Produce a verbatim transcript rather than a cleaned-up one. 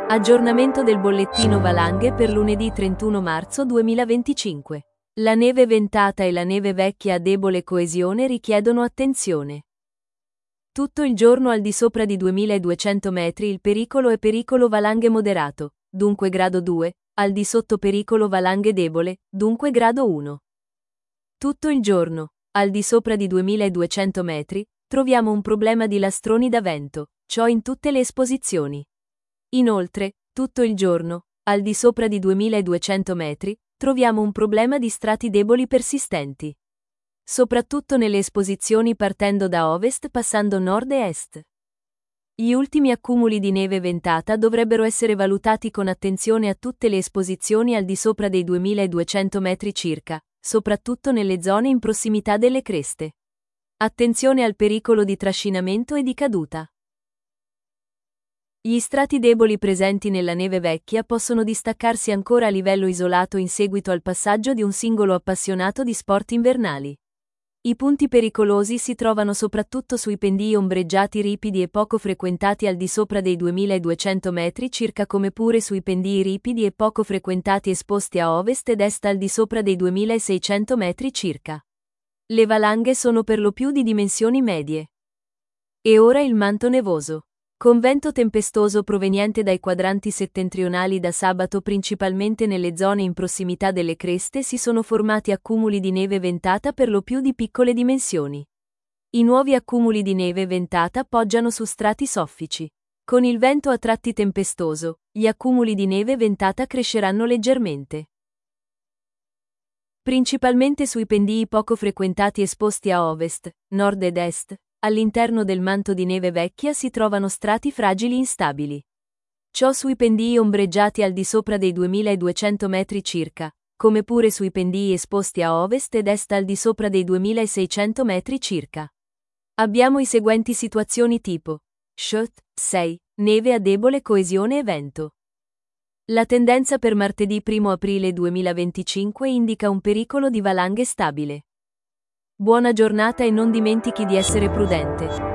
Aggiornamento del bollettino valanghe per lunedì trentuno marzo duemilaventicinque. La neve ventata e la neve vecchia a debole coesione richiedono attenzione. Tutto il giorno al di sopra di duemiladuecento metri il pericolo è pericolo valanghe moderato, dunque grado due, al di sotto pericolo valanghe debole, dunque grado uno. Tutto il giorno, al di sopra di duemiladuecento metri, troviamo un problema di lastroni da vento, ciò in tutte le esposizioni. Inoltre, tutto il giorno, al di sopra di duemiladuecento metri, troviamo un problema di strati deboli persistenti. Soprattutto nelle esposizioni partendo da ovest passando nord e est. Gli ultimi accumuli di neve ventata dovrebbero essere valutati con attenzione a tutte le esposizioni al di sopra dei duemiladuecento metri circa, soprattutto nelle zone in prossimità delle creste. Attenzione al pericolo di trascinamento e di caduta. Gli strati deboli presenti nella neve vecchia possono distaccarsi ancora a livello isolato in seguito al passaggio di un singolo appassionato di sport invernali. I punti pericolosi si trovano soprattutto sui pendii ombreggiati ripidi e poco frequentati al di sopra dei duemiladuecento metri circa, come pure sui pendii ripidi e poco frequentati esposti a ovest ed est al di sopra dei duemilaseicento metri circa. Le valanghe sono per lo più di dimensioni medie. E ora il manto nevoso. Con vento tempestoso proveniente dai quadranti settentrionali da sabato principalmente nelle zone in prossimità delle creste si sono formati accumuli di neve ventata per lo più di piccole dimensioni. I nuovi accumuli di neve ventata poggiano su strati soffici. Con il vento a tratti tempestoso, gli accumuli di neve ventata cresceranno leggermente. Principalmente sui pendii poco frequentati esposti a ovest, nord ed est. All'interno del manto di neve vecchia si trovano strati fragili instabili. Ciò sui pendii ombreggiati al di sopra dei duemiladuecento metri circa, come pure sui pendii esposti a ovest ed est al di sopra dei duemilaseicento metri circa. Abbiamo i seguenti situazioni tipo: Shot, sei, neve a debole coesione e vento. La tendenza per martedì primo aprile duemilaventicinque indica un pericolo di valanghe stabile. Buona giornata e non dimentichi di essere prudente.